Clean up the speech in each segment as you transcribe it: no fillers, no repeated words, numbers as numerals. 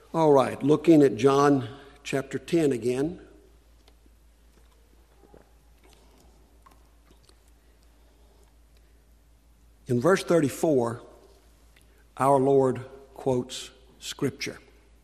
All right, looking at John chapter 10 again. In verse 34, our Lord quotes Scripture.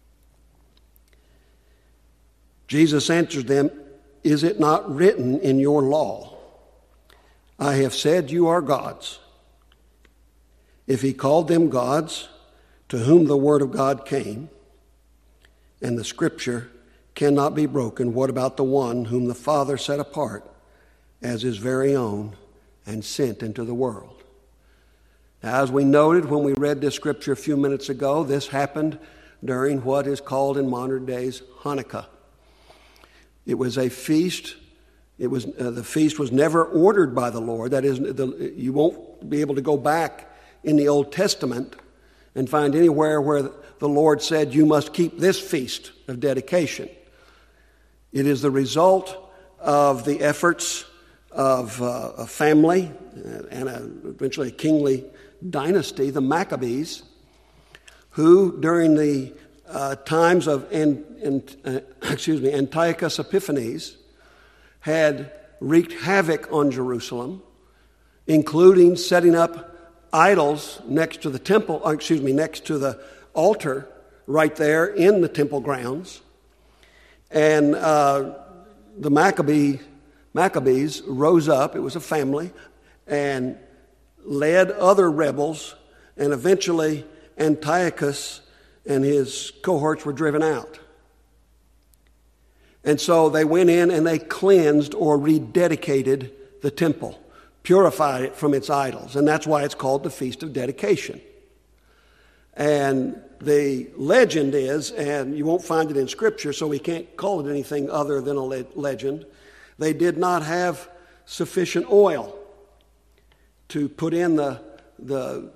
Jesus answered them, "Is it not written in your law, I have said you are gods?" If he called them gods, to whom the word of God came, and the Scripture cannot be broken, what about the one whom the Father set apart as his very own and sent into the world? Now, as we noted when we read this Scripture a few minutes ago, this happened during what is called in modern days Hanukkah. It was a feast. The feast was never ordered by the Lord. That is, you won't be able to go back in the Old Testament and find anywhere where the Lord said you must keep this feast of dedication. It is the result of the efforts of a family and eventually a kingly dynasty, the Maccabees, who during the times of Antiochus Epiphanes had wreaked havoc on Jerusalem, including setting up idols next to the temple, next to the altar right there in the temple grounds. And the Maccabees rose up, it was a family, and led other rebels, and eventually Antiochus and his cohorts were driven out. And so they went in and they cleansed or rededicated the temple, purified it from its idols, and that's why it's called the Feast of Dedication. And the legend is, and you won't find it in Scripture, so we can't call it anything other than a legend, they did not have sufficient oil to put in the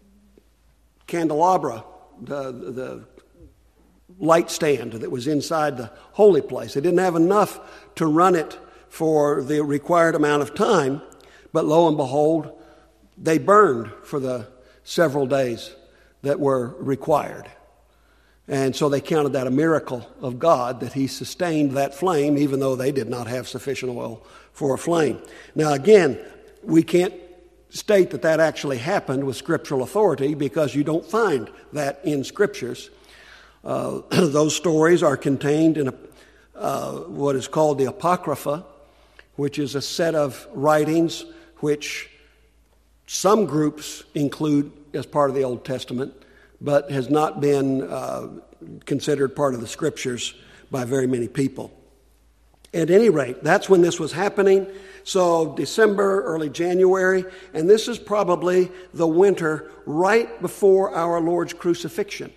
candelabra, the light stand that was inside the holy place. They didn't have enough to run it for the required amount of time, but lo and behold, they burned for the several days that were required. And so they counted that a miracle of God that he sustained that flame even though they did not have sufficient oil for a flame. Now again, we can't state that actually happened with scriptural authority because you don't find that in Scriptures. Those stories are contained in what is called the Apocrypha, which is a set of writings which some groups include as part of the Old Testament, but has not been considered part of the Scriptures by very many people. At any rate, that's when this was happening. So December, early January, and this is probably the winter right before our Lord's crucifixion.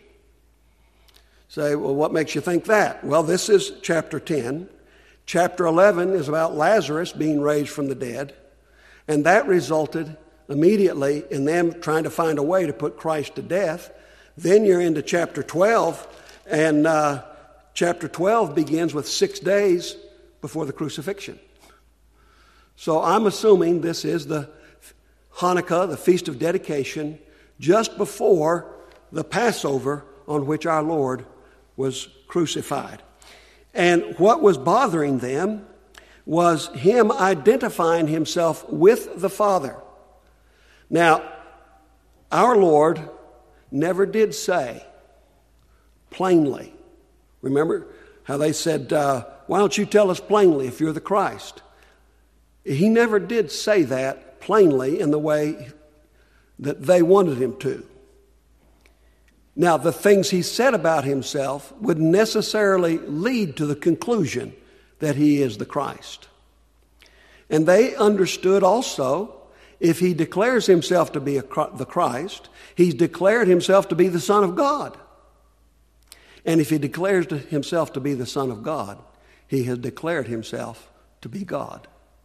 Say, well, what makes you think that? Well, this is chapter 10. Chapter 11 is about Lazarus being raised from the dead, and that resulted immediately in them trying to find a way to put Christ to death. Then you're into chapter 12, and chapter 12 begins with 6 days before the crucifixion. So I'm assuming this is the Hanukkah, the Feast of Dedication, just before the Passover on which our Lord was crucified. And what was bothering them was him identifying himself with the Father. Now, our Lord never did say plainly. Remember how they said, why don't you tell us plainly if you're the Christ? He never did say that plainly in the way that they wanted him to. Now, the things he said about himself would necessarily lead to the conclusion that he is the Christ. And they understood also, if he declares himself to be the Christ, he's declared himself to be the Son of God. And if he declares himself to be the Son of God, he has declared himself to be God.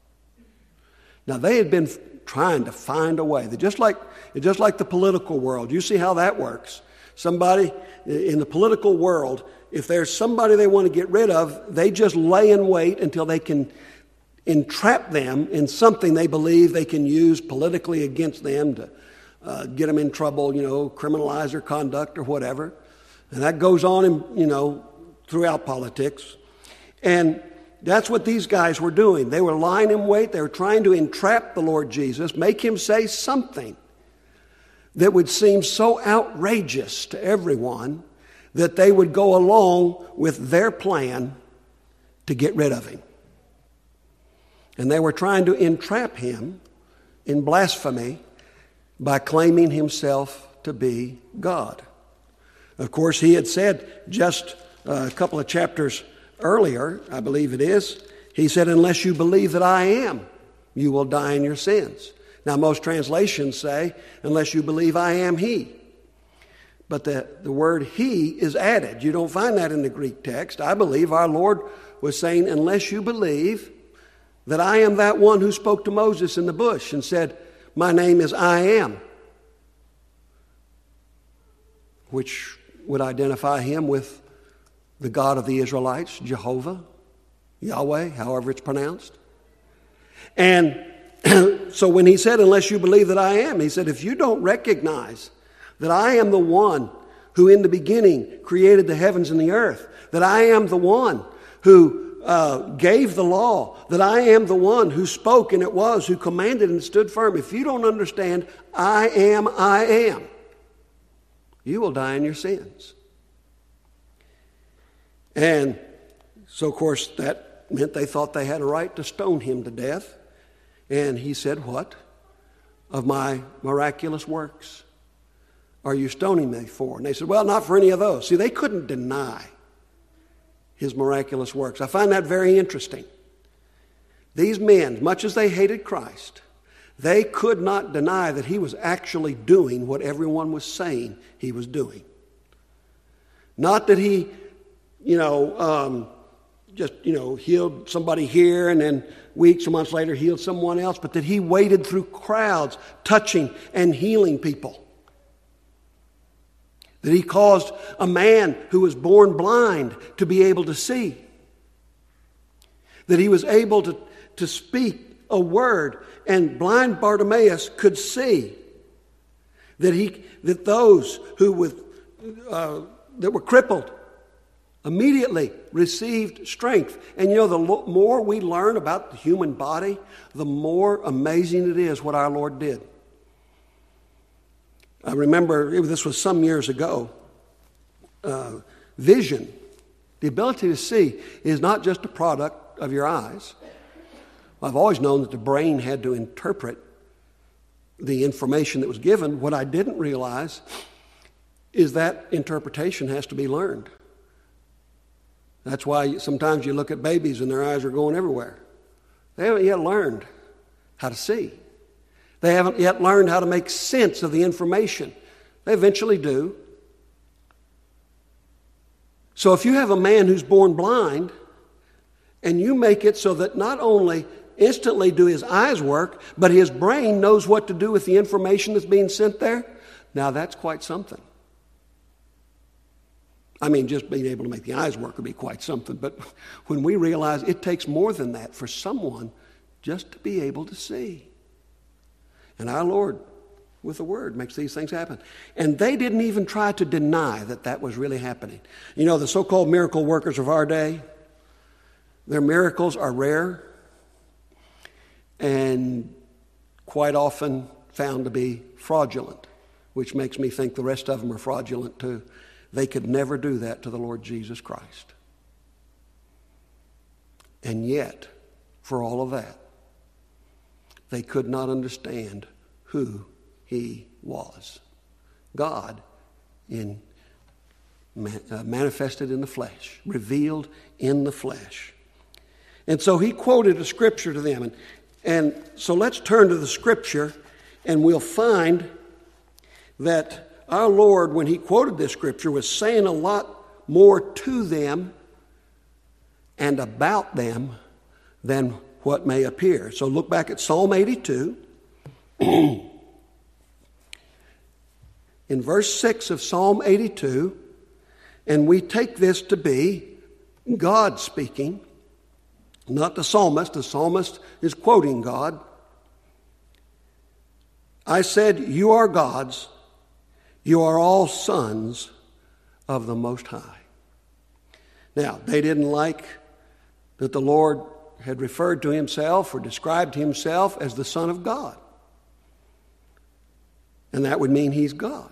Now, they had been trying to find a way. Just like the political world. You see how that works. Somebody in the political world, if there's somebody they want to get rid of, they just lay in wait until they can entrap them in something they believe they can use politically against them to get them in trouble, criminalize their conduct or whatever. And that goes on, throughout politics. And that's what these guys were doing. They were lying in wait. They were trying to entrap the Lord Jesus, make him say something that would seem so outrageous to everyone that they would go along with their plan to get rid of him. And they were trying to entrap him in blasphemy by claiming himself to be God. Of course, he had said just a couple of chapters earlier, I believe it is, he said, unless you believe that I am, you will die in your sins. Now, most translations say, unless you believe I am he. But the word he is added. You don't find that in the Greek text. I believe our Lord was saying, unless you believe that I am that one who spoke to Moses in the bush and said, my name is I am, which would identify him with the God of the Israelites, Jehovah, Yahweh, however it's pronounced. And so when he said, unless you believe that I am, he said, if you don't recognize that I am the one who in the beginning created the heavens and the earth, that I am the one who gave the law, that I am the one who spoke and it was, who commanded and stood firm. If you don't understand, I am, you will die in your sins. And so, of course, that meant they thought they had a right to stone him to death. And he said, what? Of my miraculous works are you stoning me for? And they said, well, not for any of those. See, they couldn't deny his miraculous works. I find that very interesting. These men, much as they hated Christ, they could not deny that he was actually doing what everyone was saying he was doing. Not that he, healed somebody here and then weeks or months later healed someone else, but that he waded through crowds, touching and healing people. That he caused a man who was born blind to be able to see. That he was able to speak a word and blind Bartimaeus could see. That those who that were crippled immediately received strength. And the more we learn about the human body, the more amazing it is what our Lord did. I remember, this was some years ago, vision, the ability to see, is not just a product of your eyes. I've always known that the brain had to interpret the information that was given. What I didn't realize is that interpretation has to be learned. That's why sometimes you look at babies and their eyes are going everywhere. They haven't yet learned how to see. They haven't yet learned how to make sense of the information. They eventually do. So if you have a man who's born blind and you make it so that not only instantly do his eyes work, but his brain knows what to do with the information that's being sent there, now that's quite something. I mean, just being able to make the eyes work would be quite something. But when we realize it takes more than that for someone just to be able to see. And our Lord, with the Word, makes these things happen. And they didn't even try to deny that that was really happening. The so-called miracle workers of our day, their miracles are rare and quite often found to be fraudulent, which makes me think the rest of them are fraudulent too. They could never do that to the Lord Jesus Christ. And yet, for all of that, they could not understand who he was. God manifested in the flesh, revealed in the flesh. And so he quoted a scripture to them. And so let's turn to the scripture, and we'll find that our Lord, when he quoted this scripture, was saying a lot more to them and about them than what may appear. So look back at Psalm 82. In verse 6 of Psalm 82, and we take this to be God speaking, not the psalmist. The psalmist is quoting God. I said, you are gods. You are all sons of the Most High. Now, they didn't like that the Lord had referred to himself or described himself as the Son of God. And that would mean he's God.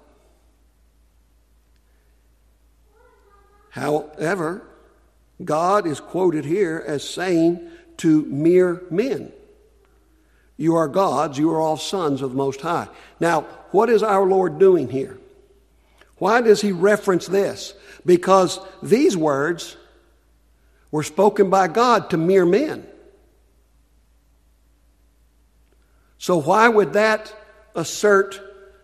However, God is quoted here as saying to mere men, "You are gods, you are all sons of the Most High." Now, what is our Lord doing here? Why does he reference this? Because these words were spoken by God to mere men. So why would that assert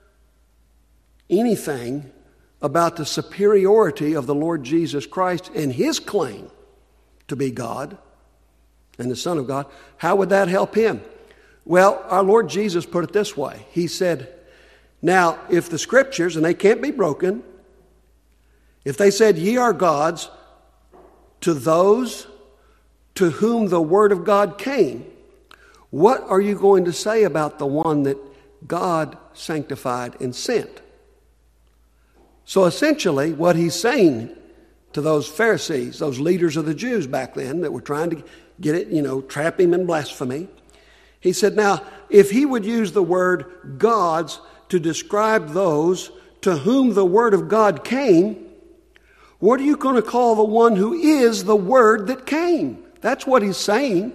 anything about the superiority of the Lord Jesus Christ and his claim to be God and the Son of God? How would that help him? Well, our Lord Jesus put it this way. He said, now, if the Scriptures, and they can't be broken, if they said, "Ye are gods," to those to whom the Word of God came, what are you going to say about the one that God sanctified and sent? So essentially, what he's saying to those Pharisees, those leaders of the Jews back then that were trying to get it, trap him in blasphemy, he said, now, if he would use the word gods to describe those to whom the Word of God came, what are you going to call the one who is the Word that came? That's what he's saying.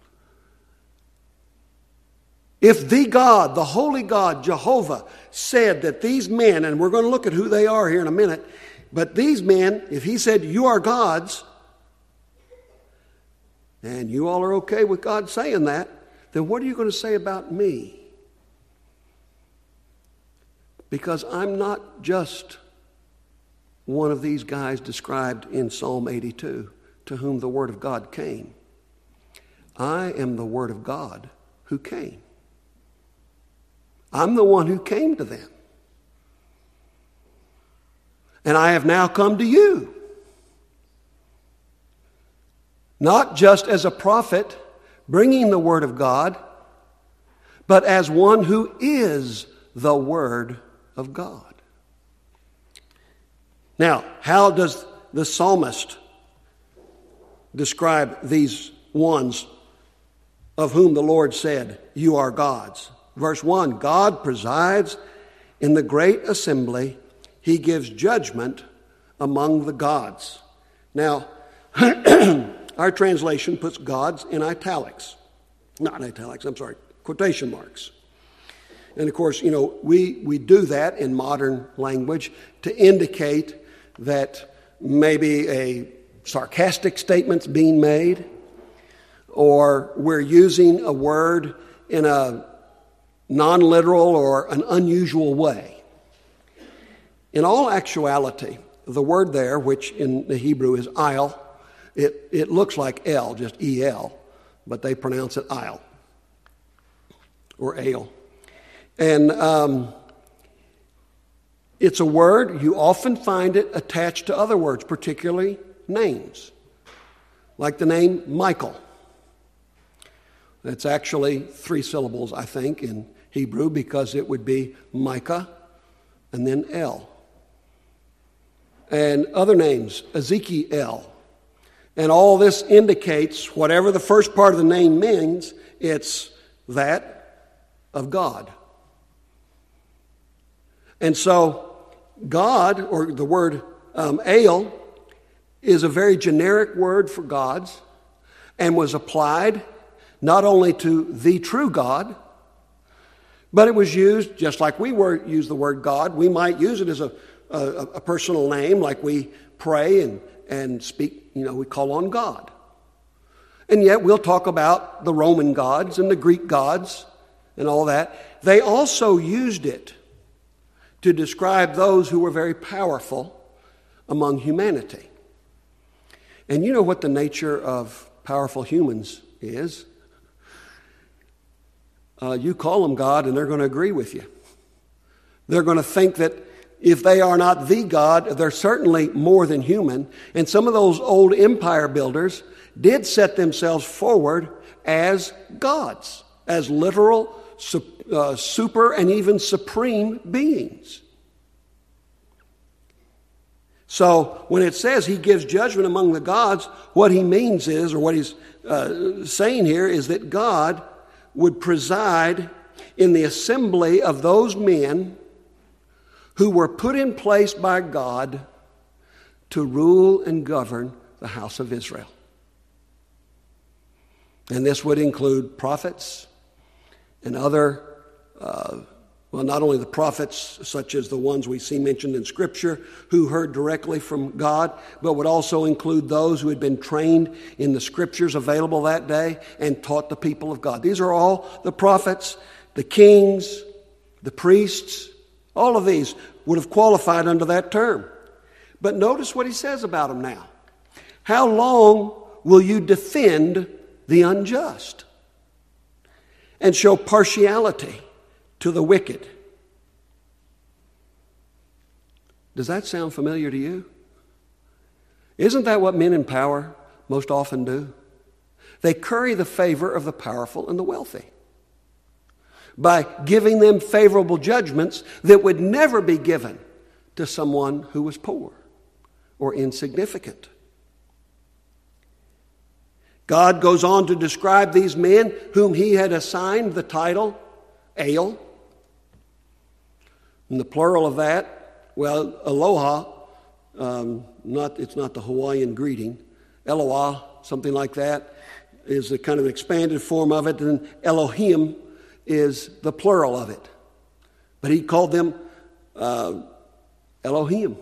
If the God, the holy God, Jehovah, said that these men, and we're going to look at who they are here in a minute, but these men, if he said, "You are gods," and you all are okay with God saying that, then what are you going to say about me? Because I'm not just one of these guys described in Psalm 82, to whom the Word of God came. I am the Word of God who came. I'm the one who came to them. And I have now come to you. Not just as a prophet bringing the Word of God, but as one who is the Word of God. Now, how does the psalmist describe these ones of whom the Lord said, "You are gods"? Verse 1, God presides in the great assembly. He gives judgment among the gods. Now, our translation puts gods in italics. Not italics, I'm sorry, quotation marks. And of course, we do that in modern language to indicate that maybe a sarcastic statement's being made, or we're using a word in a non-literal or an unusual way. In all actuality, the word there, which in the Hebrew is il, it looks like el, just el, but they pronounce it il, or ale. And it's a word, you often find it attached to other words, particularly names, like the name Michael. That's actually 3 syllables, I think, in Hebrew, because it would be Micah and then El. And other names, Ezekiel. And all this indicates whatever the first part of the name means, it's that of God. And so God, or the word El, is a very generic word for gods and was applied not only to the true God, but it was used just like we use the word God. We might use it as a personal name, like we pray and speak, we call on God. And yet we'll talk about the Roman gods and the Greek gods and all that. They also used it to describe those who were very powerful among humanity. And you know what the nature of powerful humans is? You call them God and they're going to agree with you. They're going to think that if they are not the God, they're certainly more than human. And some of those old empire builders did set themselves forward as gods, as literal, super, and even supreme beings. So when it says he gives judgment among the gods, what he means is, or what he's saying here, is that God would preside in the assembly of those men who were put in place by God to rule and govern the house of Israel. And this would include prophets and other, not only the prophets such as the ones we see mentioned in Scripture who heard directly from God, but would also include those who had been trained in the Scriptures available that day and taught the people of God. These are all the prophets, the kings, the priests. All of these would have qualified under that term. But notice what he says about them now. How long will you defend the unjust and show partiality to the wicked? Does that sound familiar to you? Isn't that what men in power most often do? They curry the favor of the powerful and the wealthy by giving them favorable judgments that would never be given to someone who was poor or insignificant. God goes on to describe these men whom he had assigned the title El. And the plural of that, well, aloha, it's not the Hawaiian greeting. Eloah, something like that, is a kind of expanded form of it. And Elohim is the plural of it. But he called them Elohim.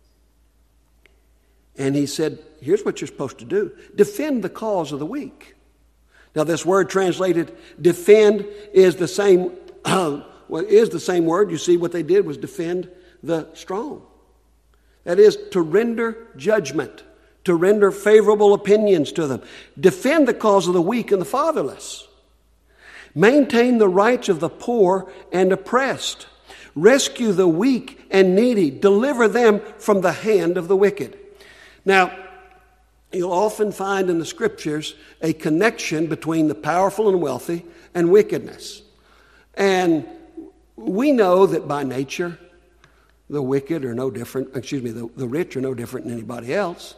And he said, here's what you're supposed to do. Defend the cause of the weak. Now this word translated defend is the same word. You see what they did was defend the strong. That is to render judgment, to render favorable opinions to them. Defend the cause of the weak and the fatherless. Maintain the rights of the poor and oppressed. Rescue the weak and needy. Deliver them from the hand of the wicked. Now, you'll often find in the Scriptures a connection between the powerful and wealthy and wickedness. And we know that by nature, the wicked are no different, the rich are no different than anybody else.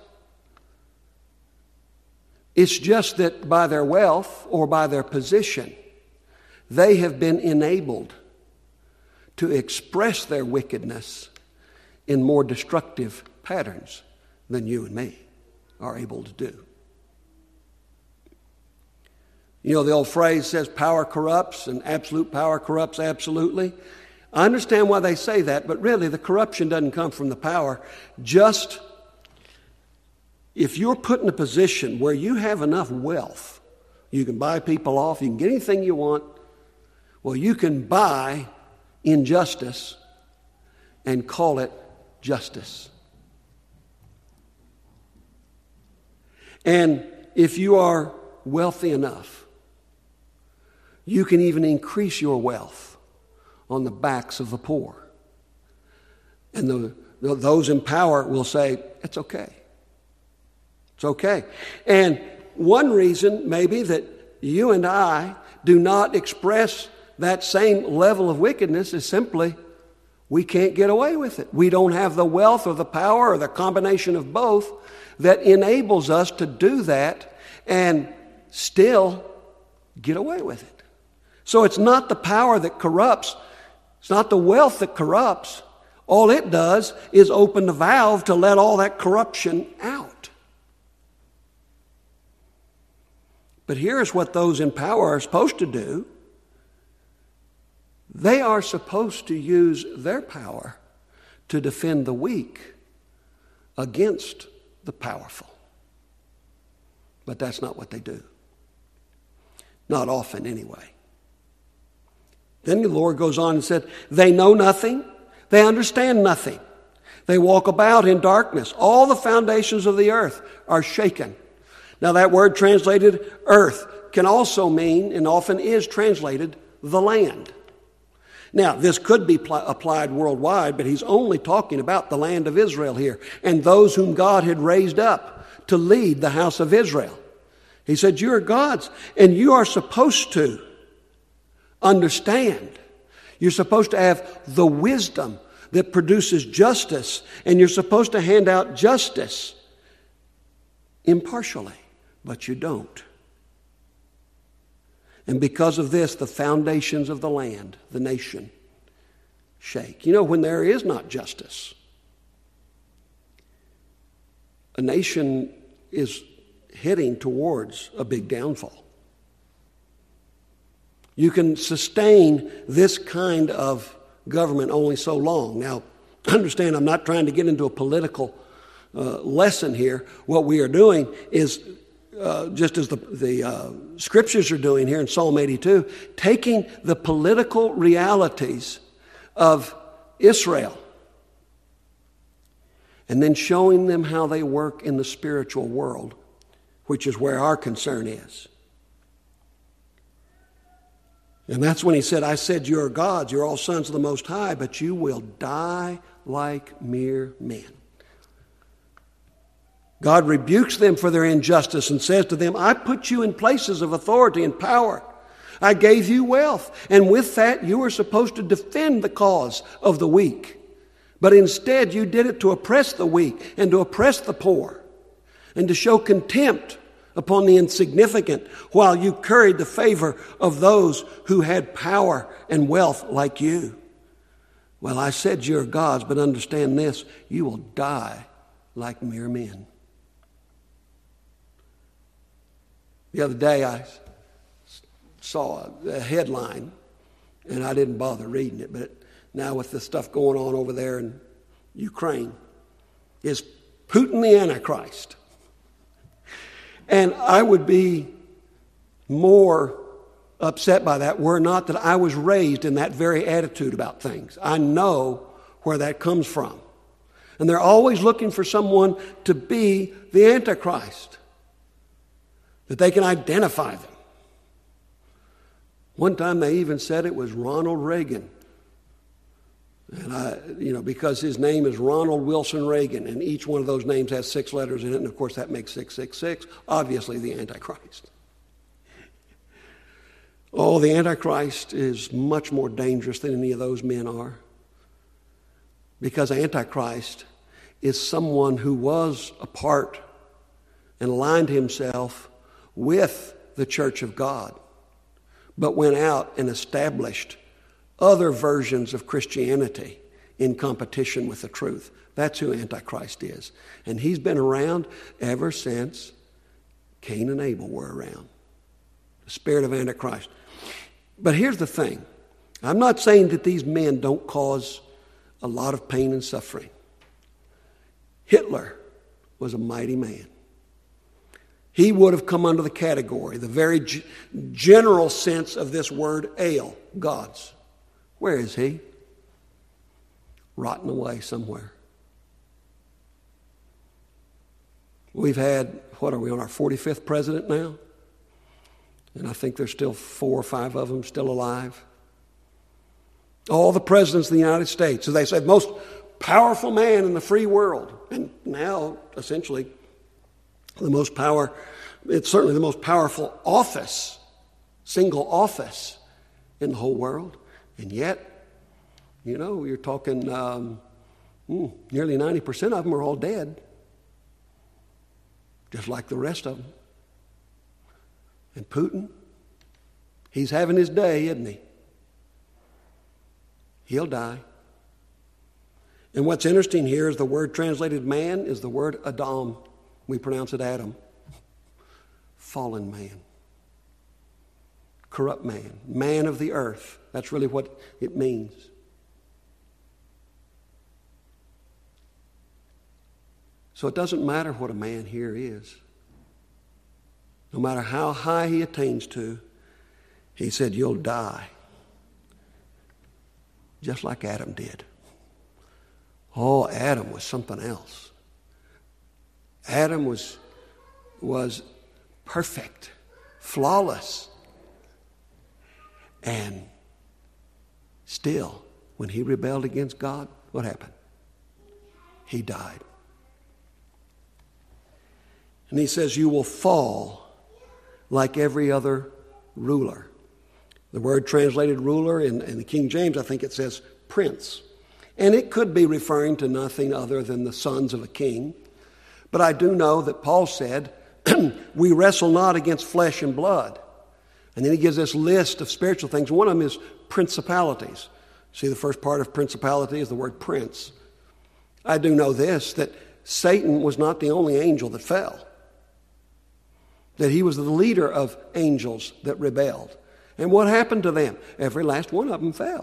It's just that by their wealth or by their position, they have been enabled to express their wickedness in more destructive patterns than you and me are able to do. You know, the old phrase says power corrupts and absolute power corrupts absolutely. I understand why they say that, but really the corruption doesn't come from the power. Just if you're put in a position where you have enough wealth, you can buy people off, you can get anything you want. Well, you can buy injustice and call it justice. And if you are wealthy enough, you can even increase your wealth on the backs of the poor. And those in power will say, it's okay. It's okay. And one reason maybe that you and I do not express that same level of wickedness is simply we can't get away with it. We don't have the wealth or the power or the combination of both that enables us to do that and still get away with it. So it's not the power that corrupts. It's not the wealth that corrupts. All it does is open the valve to let all that corruption out. But here's what those in power are supposed to do. They are supposed to use their power to defend the weak against the powerful. But that's not what they do. Not often, anyway. Then the Lord goes on and said, they know nothing, they understand nothing. They walk about in darkness. All the foundations of the earth are shaken. Now that word translated earth can also mean, and often is translated, the land. Now, this could be applied worldwide, but he's only talking about the land of Israel here and those whom God had raised up to lead the house of Israel. He said, you are God's, and you are supposed to understand. You're supposed to have the wisdom, that produces justice, and you're supposed to hand out justice impartially, but you don't. And because of this, the foundations of the land, the nation, shake. You know, when there is not justice, a nation is heading towards a big downfall. You can sustain this kind of government only so long. Now, understand, I'm not trying to get into a political lesson here. What we are doing is, just as the scriptures are doing here in Psalm 82, taking the political realities of Israel and then showing them how they work in the spiritual world, which is where our concern is. And that's when he said, I said, you are gods, you're all sons of the Most High, but you will die like mere men. God rebukes them for their injustice and says to them, I put you in places of authority and power. I gave you wealth, and with that you were supposed to defend the cause of the weak. But instead you did it to oppress the weak and to oppress the poor and to show contempt upon the insignificant while you curried the favor of those who had power and wealth like you. Well, I said you're gods, but understand this, you will die like mere men. The other day I saw a headline, and I didn't bother reading it, but now with the stuff going on over there in Ukraine, is Putin the Antichrist? And I would be more upset by that were not that I was raised in that very attitude about things. I know where that comes from. And they're always looking for someone to be the Antichrist, that they can identify them. One time they even said it was Ronald Reagan. And because his name is Ronald Wilson Reagan, and each one of those names has 6 letters in it, and of course that makes 666, obviously the Antichrist. Oh, the Antichrist is much more dangerous than any of those men are. Because Antichrist is someone who was a part and aligned himself with the church of God, but went out and established other versions of Christianity in competition with the truth. That's who Antichrist is. And he's been around ever since Cain and Abel were around. The spirit of Antichrist. But here's the thing. I'm not saying that these men don't cause a lot of pain and suffering. Hitler was a mighty man. He would have come under the category, the very general sense of this word, ale, gods. Where is he? Rotting away somewhere. We've had, what are we on our 45th president now? And I think there's still 4 or 5 of them still alive. All the presidents of the United States. So they say, most powerful man in the free world. And now, essentially, it's certainly the most powerful office, single office in the whole world. And yet, you're talking nearly 90% of them are all dead, just like the rest of them. And Putin, he's having his day, isn't he? He'll die. And what's interesting here is the word translated man is the word Adam. We pronounce it Adam. Fallen man. Corrupt man. Man of the earth. That's really what it means. So it doesn't matter what a man here is. No matter how high he attains to, he said, you'll die. Just like Adam did. Oh, Adam was something else. Adam was perfect, flawless. And still, when he rebelled against God, what happened? He died. And he says, you will fall like every other ruler. The word translated ruler in the King James, I think it says prince. And it could be referring to nothing other than the sons of a king. But I do know that Paul said, we wrestle not against flesh and blood. And then he gives this list of spiritual things. One of them is principalities. See, the first part of principality is the word prince. I do know this, that Satan was not the only angel that fell. That he was the leader of angels that rebelled. And what happened to them? Every last one of them fell.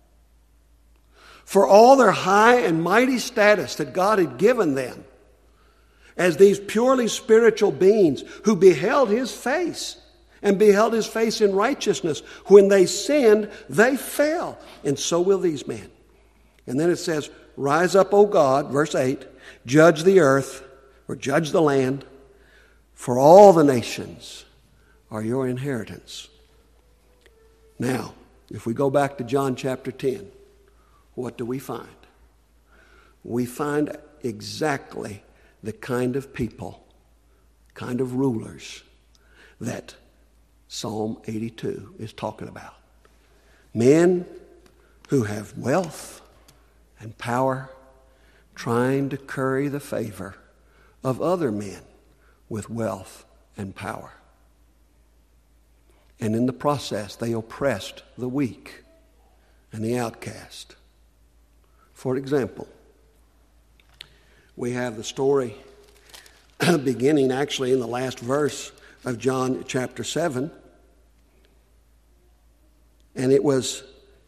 For all their high and mighty status that God had given them as these purely spiritual beings who beheld his face and beheld his face in righteousness, when they sinned, they fell. And so will these men. And then it says, rise up, O God, verse 8, judge the earth, or judge the land, for all the nations are your inheritance. Now, if we go back to John chapter 10, what do we find? We find exactly the kind of people, kind of rulers that Psalm 82 is talking about. Men who have wealth and power, trying to curry the favor of other men with wealth and power. And in the process, they oppressed the weak and the outcast. For example, we have the story beginning actually in the last verse of John chapter 7. And it was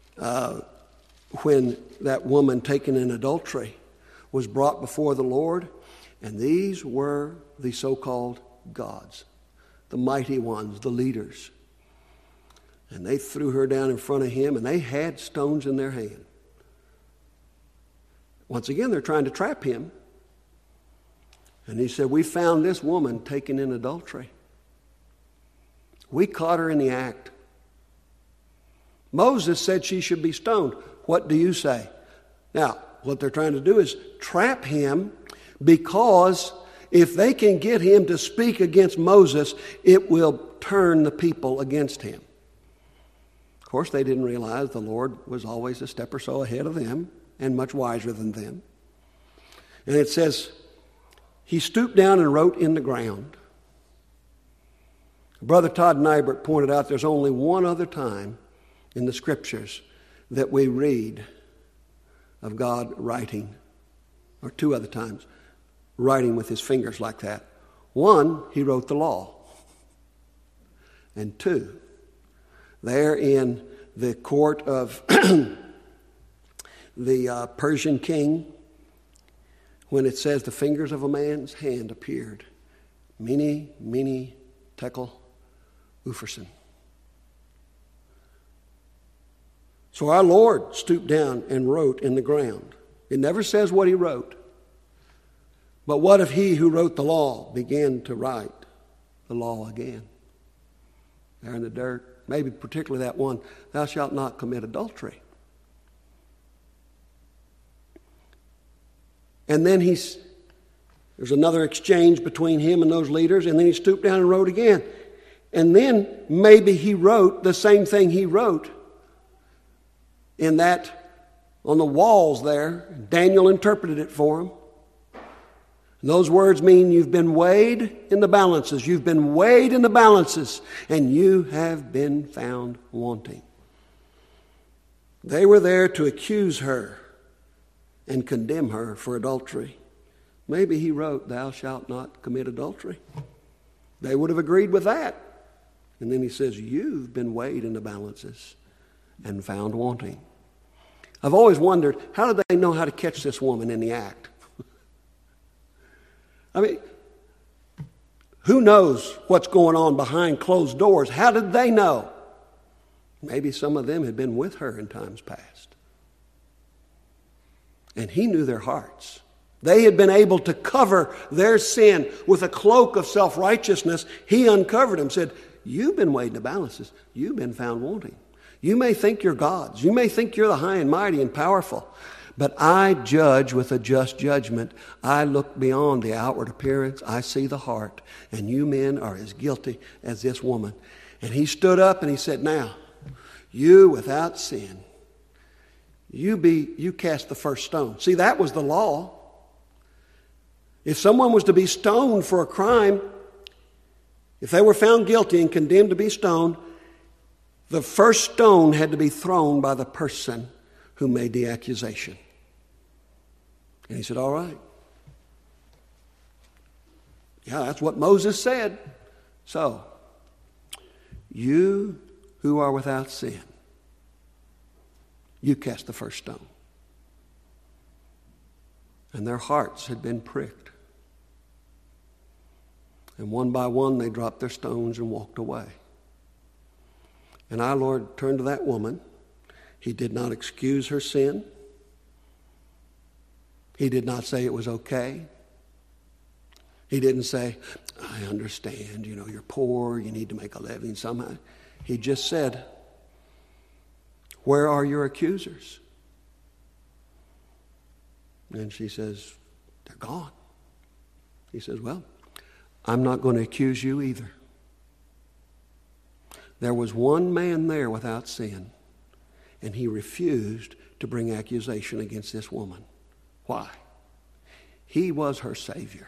when that woman taken in adultery was brought before the Lord. And these were the so-called gods, the mighty ones, the leaders. And they threw her down in front of him, and they had stones in their hand. Once again, they're trying to trap him. And he said, we found this woman taken in adultery. We caught her in the act. Moses said she should be stoned. What do you say? Now, what they're trying to do is trap him, because if they can get him to speak against Moses, it will turn the people against him. Of course, they didn't realize the Lord was always a step or so ahead of them and much wiser than them. And it says, he stooped down and wrote in the ground. Brother Todd Nybert pointed out there's only one other time in the Scriptures that we read of God writing, or two other times, writing with his fingers like that. One, he wrote the law. And two, there in the court of the Persian king, when it says the fingers of a man's hand appeared, mene, tekel, upharsin. So our Lord stooped down and wrote in the ground. It never says what he wrote. But what if he who wrote the law began to write the law again? There in the dirt. Maybe particularly that one, thou shalt not commit adultery. And then there's another exchange between him and those leaders, and then he stooped down and wrote again. And then maybe he wrote the same thing he wrote in that on the walls there. Daniel interpreted it for him. And those words mean you've been weighed in the balances. You've been weighed in the balances, and you have been found wanting. They were there to accuse her and condemn her for adultery. Maybe he wrote, thou shalt not commit adultery. They would have agreed with that. And then he says, you've been weighed in the balances and found wanting. I've always wondered, how did they know how to catch this woman in the act? I mean, who knows what's going on behind closed doors? How did they know? Maybe some of them had been with her in times past. And he knew their hearts. They had been able to cover their sin with a cloak of self-righteousness. He uncovered them, said, you've been weighed in the balances. You've been found wanting. You may think you're gods. You may think you're the high and mighty and powerful. But I judge with a just judgment. I look beyond the outward appearance. I see the heart. And you men are as guilty as this woman. And he stood up and he said, now, you without sin, you cast the first stone. See, that was the law. If someone was to be stoned for a crime, if they were found guilty and condemned to be stoned, the first stone had to be thrown by the person who made the accusation. And he said, all right. Yeah, that's what Moses said. So, you who are without sin, you cast the first stone. And their hearts had been pricked. And one by one they dropped their stones and walked away. And our Lord turned to that woman. He did not excuse her sin. He did not say it was okay. He didn't say, I understand, you're poor, you need to make a living somehow. He just said, where are your accusers? And she says, they're gone. He says, well, I'm not going to accuse you either. There was one man there without sin, and he refused to bring accusation against this woman. Why? He was her Savior.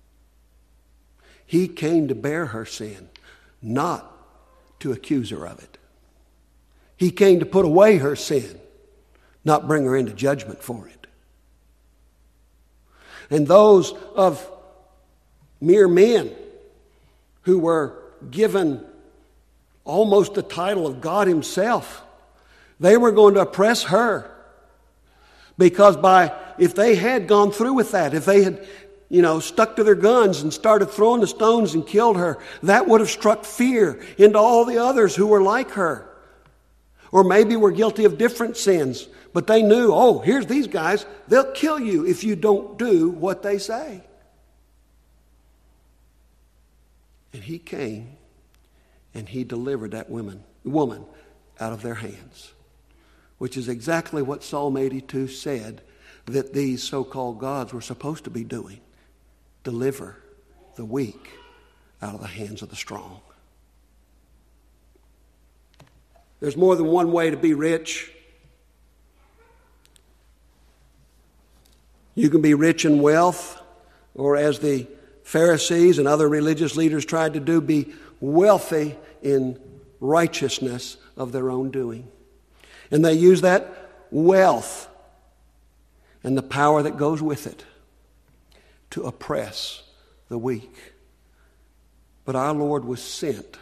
He came to bear her sin, not to accuse her of it. He came to put away her sin, not bring her into judgment for it. And those of mere men who were given almost the title of God himself, they were going to oppress her. Because if they had gone through with that, if they had, stuck to their guns and started throwing the stones and killed her, that would have struck fear into all the others who were like her. Or maybe were guilty of different sins. But they knew, here's these guys, they'll kill you if you don't do what they say. And he came and he delivered that woman out of their hands. Which is exactly what Psalm 82 said that these so-called gods were supposed to be doing. Deliver the weak out of the hands of the strong. There's more than one way to be rich. You can be rich in wealth, or as the Pharisees and other religious leaders tried to do, be wealthy in righteousness of their own doing. And they use that wealth and the power that goes with it to oppress the weak. But our Lord was sent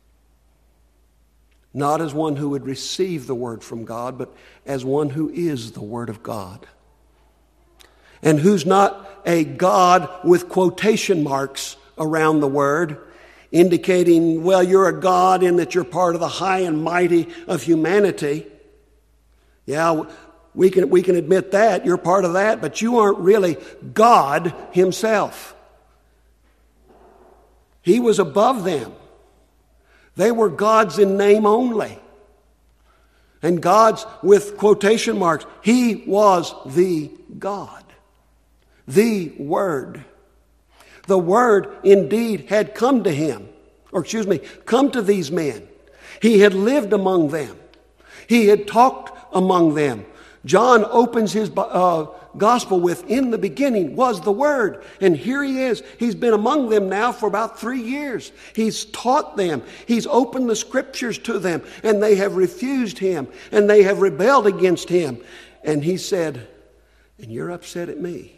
not as one who would receive the word from God, but as one who is the word of God. And who's not a God with quotation marks around the word, indicating, well, you're a God in that you're part of the high and mighty of humanity. Yeah, we can admit that. You're part of that, but you aren't really God himself. He was above them. They were gods in name only. And gods with quotation marks. He was the God. The Word. The Word indeed had come to him. Come to these men. He had lived among them. He had talked among them. John opens his gospel with, in the beginning was the Word. And here he is. He's been among them now for about 3 years. He's taught them. He's opened the Scriptures to them. And they have refused him. And they have rebelled against him. And he said, and you're upset at me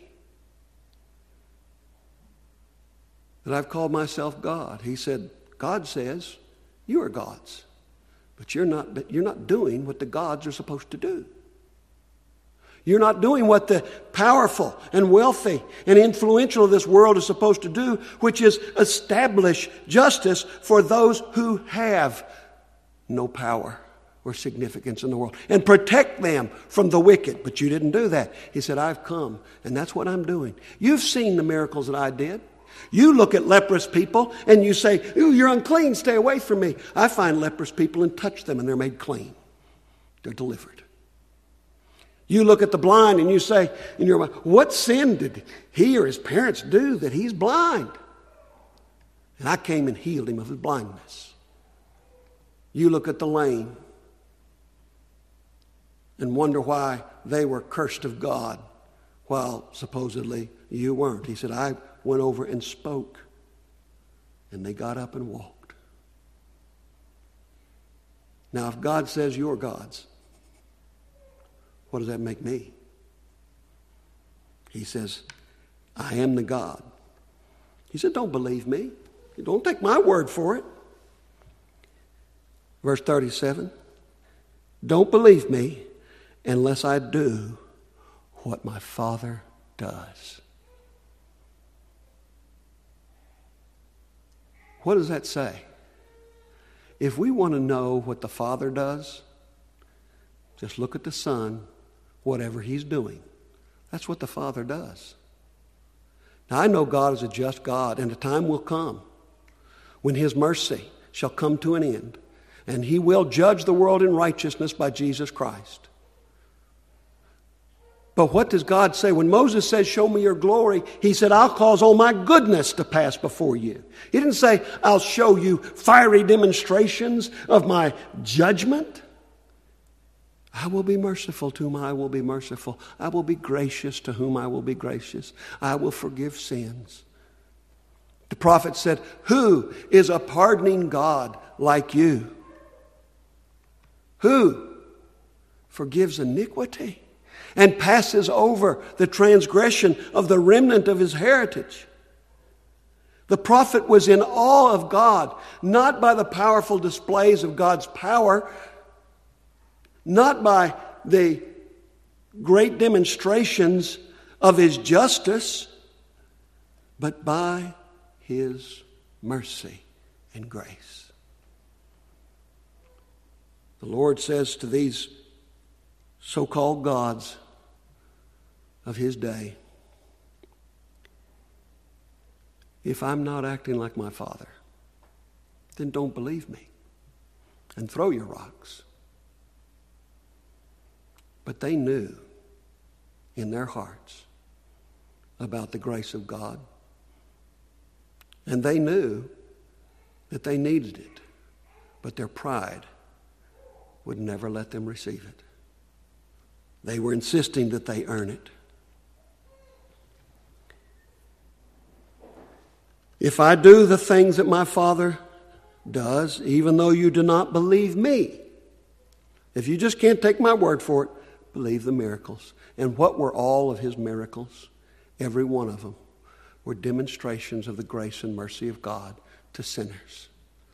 that I've called myself God. He said, God says, you are gods. But you're not doing what the gods are supposed to do. You're not doing what the powerful and wealthy and influential of this world is supposed to do, which is establish justice for those who have no power or significance in the world and protect them from the wicked. But you didn't do that. He said, I've come, and that's what I'm doing. You've seen the miracles that I did. You look at leprous people and you say, ooh, you're unclean, stay away from me. I find leprous people and touch them and they're made clean. They're delivered. You look at the blind and you say in your mind, what sin did he or his parents do that he's blind? And I came and healed him of his blindness. You look at the lame and wonder why they were cursed of God while supposedly you weren't. He said, I went over and spoke, and they got up and walked. Now, if God says you're God's, what does that make me? He says, I am the God. He said, don't believe me. Don't take my word for it. Verse 37, don't believe me unless I do what my Father does. What does that say? If we want to know what the Father does, just look at the Son, whatever He's doing. That's what the Father does. Now, I know God is a just God, and a time will come when His mercy shall come to an end, and He will judge the world in righteousness by Jesus Christ. But what does God say? When Moses says, show me your glory, He said, I'll cause all my goodness to pass before you. He didn't say, I'll show you fiery demonstrations of my judgment. I will be merciful to whom I will be merciful. I will be gracious to whom I will be gracious. I will forgive sins. The prophet said, who is a pardoning God like you? Who forgives iniquity and passes over the transgression of the remnant of his heritage? The prophet was in awe of God, not by the powerful displays of God's power, not by the great demonstrations of His justice, but by His mercy and grace. The Lord says to these so-called gods of His day, if I'm not acting like my Father, then don't believe me and throw your rocks. But they knew in their hearts about the grace of God. And they knew that they needed it. But their pride would never let them receive it. They were insisting that they earn it. If I do the things that my Father does, even though you do not believe me, if you just can't take my word for it, believe the miracles. And what were all of His miracles? Every one of them were demonstrations of the grace and mercy of God to sinners.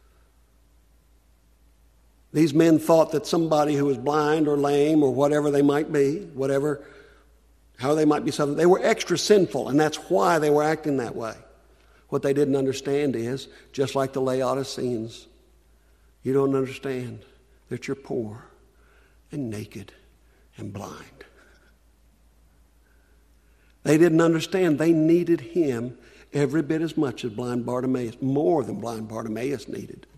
These men thought that somebody who was blind or lame or whatever they might be, how they might be something, they were extra sinful, and that's why they were acting that way. What they didn't understand is, just like the Laodiceans, you don't understand that you're poor and naked and blind. They didn't understand they needed Him every bit as much as blind Bartimaeus, more than blind Bartimaeus needed.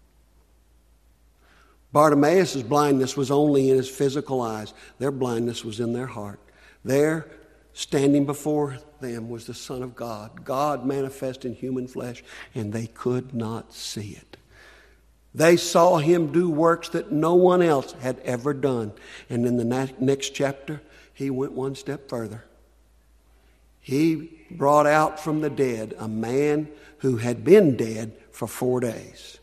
Bartimaeus' blindness was only in his physical eyes. Their blindness was in their heart. There, standing before them, was the Son of God, God manifest in human flesh, and they could not see it. They saw Him do works that no one else had ever done. And in the next chapter, He went one step further. He brought out from the dead a man who had been dead for 4 days.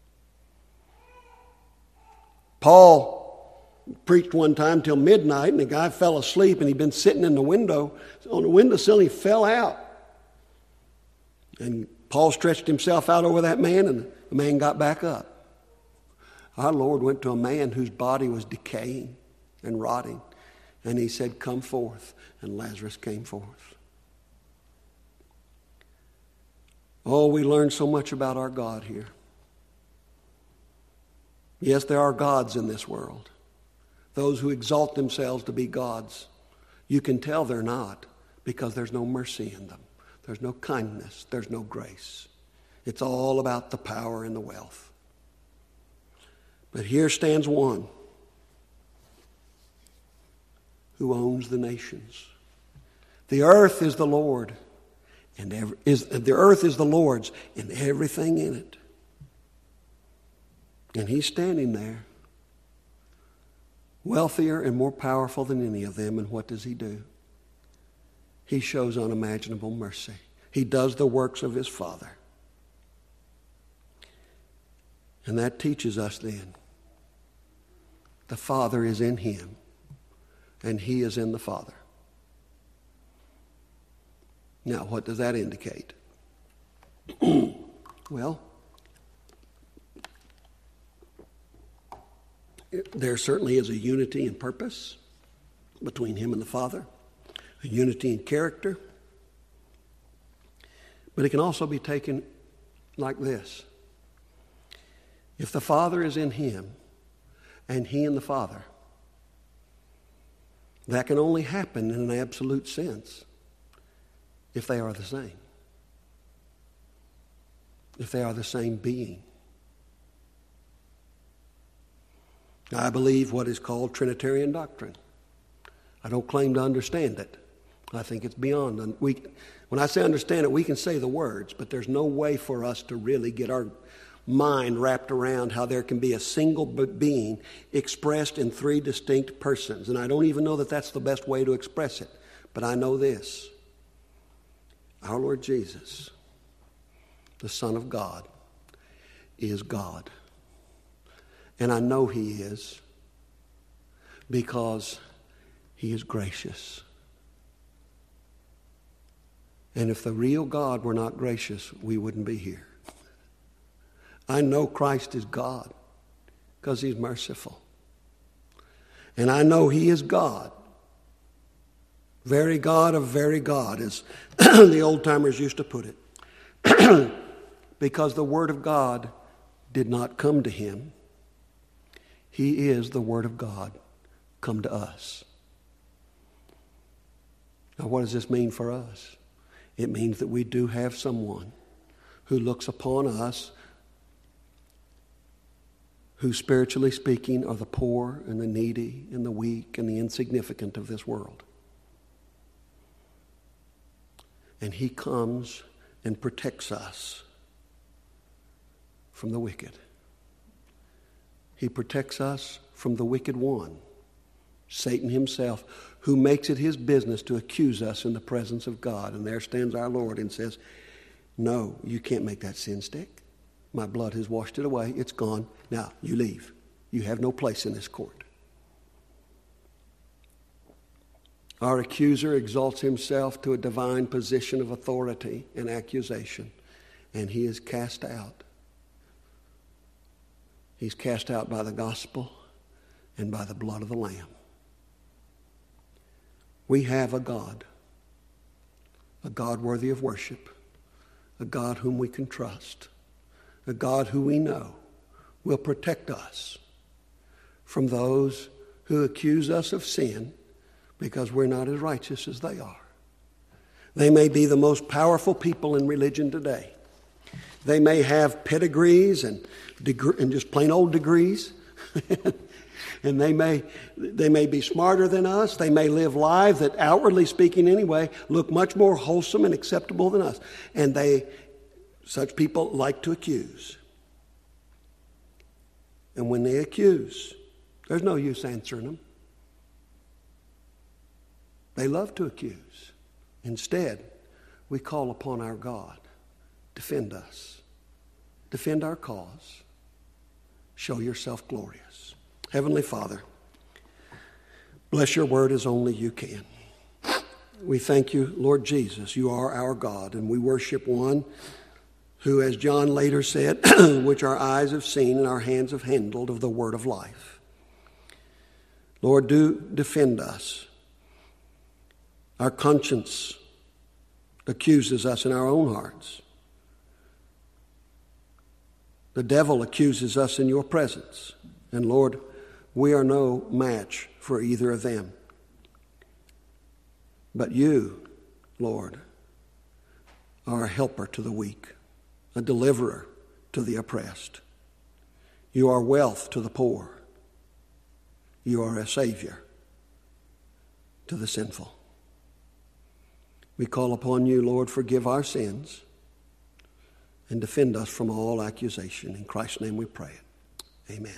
Paul preached one time till midnight, and the guy fell asleep, and he'd been sitting in the window, on the windowsill, and he fell out. And Paul stretched himself out over that man, and the man got back up. Our Lord went to a man whose body was decaying and rotting, and He said, come forth, and Lazarus came forth. Oh, we learn so much about our God here. Yes, there are gods in this world. Those who exalt themselves to be gods. You can tell they're not because there's no mercy in them. There's no kindness. There's no grace. It's all about the power and the wealth. But here stands one who owns the nations. The earth is the Lord, and the earth is the Lord's, and everything in it. And He's standing there wealthier and more powerful than any of them. And what does he do? He shows unimaginable mercy. He does the works of his Father. And that teaches us then, the Father is in him, and he is in the Father. Now, what does that indicate? Well, there certainly is a unity in purpose between him and the Father, a unity in character, but it can also be taken like this. If the Father is in him and he in the Father, that can only happen in an absolute sense if they are the same. If they are the same being. I believe what is called Trinitarian doctrine. I don't claim to understand it. I think it's beyond. When I say understand it, we can say the words, but there's no way for us to really get our mind wrapped around how there can be a single being expressed in three distinct persons. And I don't even know that that's the best way to express it. But I know this. Our Lord Jesus, the Son of God, is God. And I know he is because he is gracious. And if the real God were not gracious, we wouldn't be here. I know Christ is God because he's merciful. And I know he is God. Very God of very God, as the old-timers used to put it. Because the Word of God did not come to him. He is the Word of God come to us. Now, what does this mean for us? It means that we do have someone who looks upon us, who, spiritually speaking, are the poor and the needy and the weak and the insignificant of this world. And he comes and protects us from the wicked. He protects us from the wicked one, Satan himself, who makes it his business to accuse us in the presence of God. And there stands our Lord and says, no, you can't make that sin stick. My blood has washed it away. It's gone. Now, you leave. You have no place in this court. Our accuser exalts himself to a divine position of authority and accusation, and he is cast out. He's cast out by the gospel and by the blood of the Lamb. We have a God worthy of worship, a God whom we can trust, a God who we know will protect us from those who accuse us of sin because we're not as righteous as they are. They may be the most powerful people in religion today. They may have pedigrees and just plain old degrees. And they may be smarter than us. They may live lives that, outwardly speaking anyway, look much more wholesome and acceptable than us. And such people like to accuse. And when they accuse, there's no use answering them. They love to accuse. Instead, we call upon our God. Defend us. Defend our cause. Show yourself glorious. Heavenly Father, bless your word as only you can. We thank you, Lord Jesus. You are our God, and we worship one who, as John later said, which our eyes have seen and our hands have handled of the word of life. Lord, do defend us. Our conscience accuses us in our own hearts. The devil accuses us in your presence. And Lord, we are no match for either of them. But you, Lord, are a helper to the weak, a deliverer to the oppressed. You are wealth to the poor. You are a Savior to the sinful. We call upon you, Lord, forgive our sins and defend us from all accusation. In Christ's name we pray it. Amen.